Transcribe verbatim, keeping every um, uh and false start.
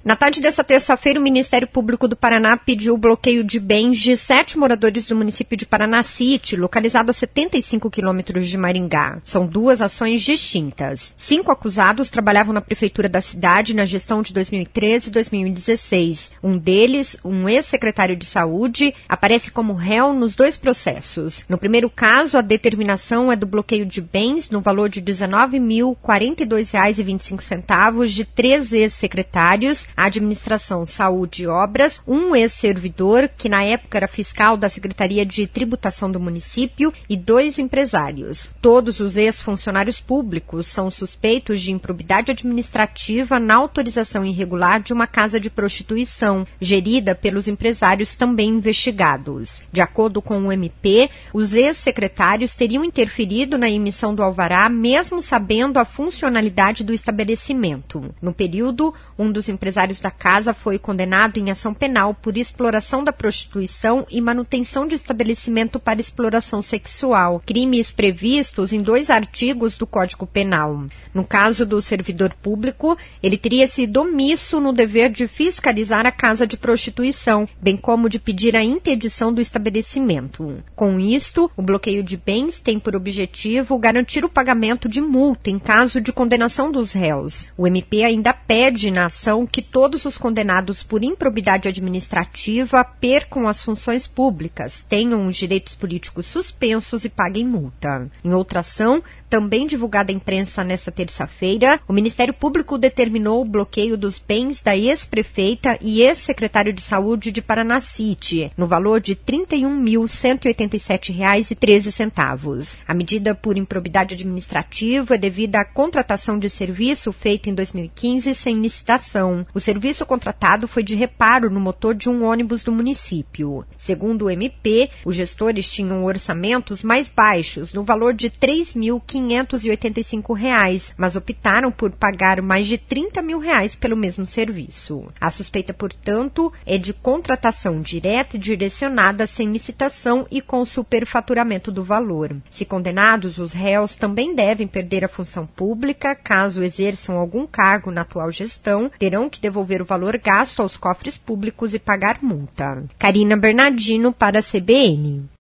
Na tarde dessa terça-feira, o Ministério Público do Paraná pediu o bloqueio de bens de sete moradores do município de Paranacite, localizado a setenta e cinco quilômetros de Maringá. São duas ações distintas. Cinco acusados trabalhavam na prefeitura da cidade na gestão de dois mil e treze e dois mil e dezesseis. Um deles, um ex-secretário de saúde, aparece como réu nos dois processos. No primeiro caso, a determinação é do bloqueio de bens no valor de dezenove mil quarenta e dois reais e vinte e cinco centavos de três ex-secretários, a administração Saúde e Obras, um ex-servidor, que na época era fiscal da Secretaria de Tributação do município, e dois empresários. Todos os ex-funcionários públicos são suspeitos de improbidade administrativa na autorização irregular de uma casa de prostituição, gerida pelos empresários também investigados. De acordo com o M P, os ex-secretários teriam interferido na emissão do alvará, mesmo sabendo a funcionalidade do estabelecimento. No período, um dos empresários da casa foi condenado em ação penal por exploração da prostituição e manutenção de estabelecimento para exploração sexual, crimes previstos em dois artigos do Código Penal. No caso do servidor público, ele teria sido omisso no dever de fiscalizar a casa de prostituição, bem como de pedir a interdição do estabelecimento. Com isto, o bloqueio de bens tem por objetivo garantir o pagamento de multa em caso de condenação dos réus. O M P ainda pede na ação que todos os condenados por improbidade administrativa percam as funções públicas, tenham os direitos políticos suspensos e paguem multa. Em outra ação, também divulgada à imprensa nesta terça-feira, o Ministério Público determinou o bloqueio dos bens da ex-prefeita e ex-secretário de Saúde de Paranacite, no valor de trinta e um mil cento e oitenta e sete reais e treze centavos. A medida por improbidade administrativa é devida à contratação de serviço feito em dois mil e quinze sem licitação. O serviço contratado foi de reparo no motor de um ônibus do município. Segundo o M P, os gestores tinham orçamentos mais baixos, no valor de três mil quinhentos e oitenta e cinco reais, mas optaram por pagar mais de trinta mil reais pelo mesmo serviço. A suspeita, portanto, é de contratação direta e direcionada sem licitação e com superfaturamento do valor. Se condenados, os réus também devem perder a função pública, caso exerçam algum cargo na atual gestão, terão que devolver o valor gasto aos cofres públicos e pagar multa. Karina Bernardino para a C B N.